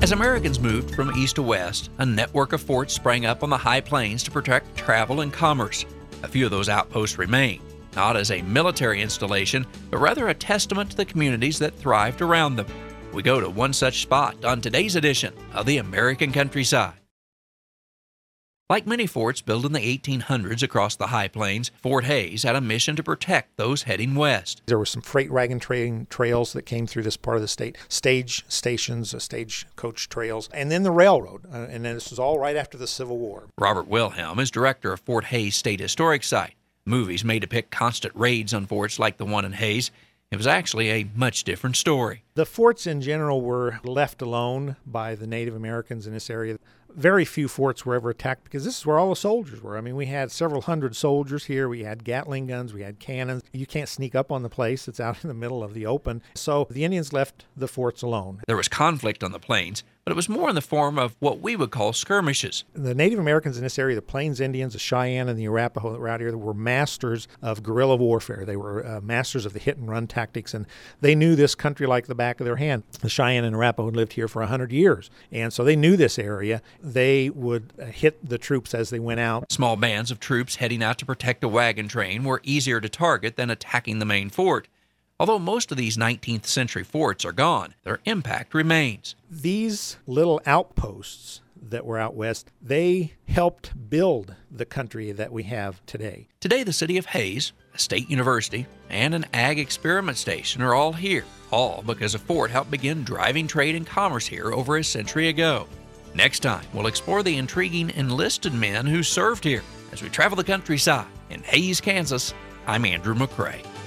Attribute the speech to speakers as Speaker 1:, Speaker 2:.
Speaker 1: As Americans moved from east to west, a network of forts sprang up on the high plains to protect travel and commerce. A few of those outposts remain, not as a military installation, but rather a testament to the communities that thrived around them. We go to one such spot on today's edition of the American Countryside. Like many forts built in the 1800s across the High Plains, Fort Hays had a mission to protect those heading west.
Speaker 2: There were some freight wagon trails that came through this part of the state, stage stations, stagecoach trails, and then the railroad. And then this was all right after the Civil War.
Speaker 1: Robert Wilhelm is director of Fort Hays State Historic Site. Movies may depict constant raids on forts like the one in Hays. It was actually a much different story.
Speaker 2: The forts in general were left alone by the Native Americans in this area. Very few forts were ever attacked because this is where all the soldiers were. I mean, we had several hundred soldiers here. We had Gatling guns. We had cannons. You can't sneak up on the place. It's out in the middle of the open. So the Indians left the forts alone.
Speaker 1: There was conflict on the plains, but it was more in the form of what we would call skirmishes.
Speaker 2: The Native Americans in this area, the Plains Indians, the Cheyenne, and the Arapaho that were out here, were masters of guerrilla warfare. They were masters of the hit-and-run tactics, and they knew this country like the back of their hand. The Cheyenne and Arapaho had lived here for 100 years, and so they knew this area. They would hit the troops as they went out.
Speaker 1: Small bands of troops heading out to protect a wagon train were easier to target than attacking the main fort. Although most of these 19th century forts are gone, their impact remains.
Speaker 2: These little outposts that were out west, they helped build the country that we have today.
Speaker 1: Today, the city of Hays, a state university, and an ag experiment station are all here, all because a fort helped begin driving trade and commerce here over a century ago. Next time, we'll explore the intriguing enlisted men who served here as we travel the countryside. In Hays, Kansas, I'm Andrew McCrae.